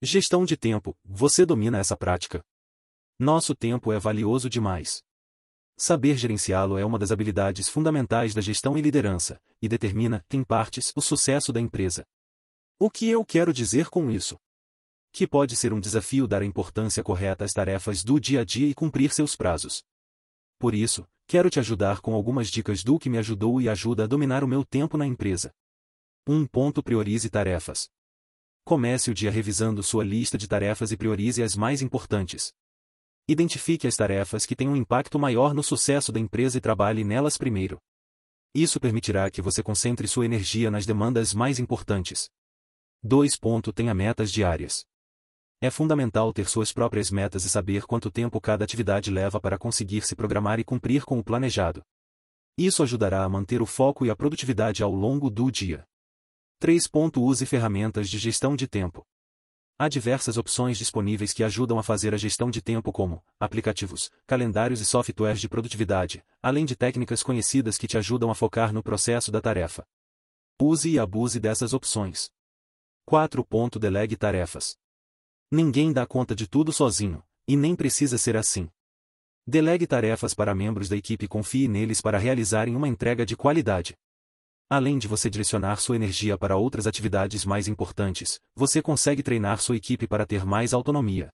Gestão de tempo, você domina essa prática? Nosso tempo é valioso demais. Saber gerenciá-lo é uma das habilidades fundamentais da gestão e liderança, e determina, em partes, o sucesso da empresa. O que eu quero dizer com isso? Que pode ser um desafio dar a importância correta às tarefas do dia a dia e cumprir seus prazos. Por isso, quero te ajudar com algumas dicas do que me ajudou e ajuda a dominar o meu tempo na empresa. 1. Priorize tarefas. Comece o dia revisando sua lista de tarefas e priorize as mais importantes. Identifique as tarefas que têm um impacto maior no sucesso da empresa e trabalhe nelas primeiro. Isso permitirá que você concentre sua energia nas demandas mais importantes. 2. Tenha metas diárias. É fundamental ter suas próprias metas e saber quanto tempo cada atividade leva para conseguir se programar e cumprir com o planejado. Isso ajudará a manter o foco e a produtividade ao longo do dia. 3. Use ferramentas de gestão de tempo. Há diversas opções disponíveis que ajudam a fazer a gestão de tempo como aplicativos, calendários e softwares de produtividade, além de técnicas conhecidas que te ajudam a focar no processo da tarefa. Use e abuse dessas opções. 4. Delegue tarefas. Ninguém dá conta de tudo sozinho, e nem precisa ser assim. Delegue tarefas para membros da equipe e confie neles para realizarem uma entrega de qualidade. Além de você direcionar sua energia para outras atividades mais importantes, você consegue treinar sua equipe para ter mais autonomia.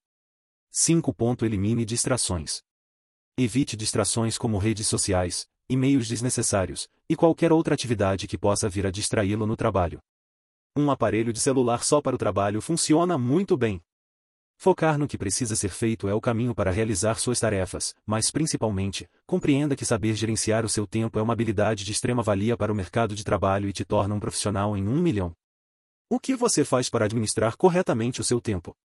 5. Elimine distrações. Evite distrações como redes sociais, e-mails desnecessários, e qualquer outra atividade que possa vir a distraí-lo no trabalho. Um aparelho de celular só para o trabalho funciona muito bem. Focar no que precisa ser feito é o caminho para realizar suas tarefas, mas principalmente, compreenda que saber gerenciar o seu tempo é uma habilidade de extrema valia para o mercado de trabalho e te torna um profissional em 1 milhão. O que você faz para administrar corretamente o seu tempo?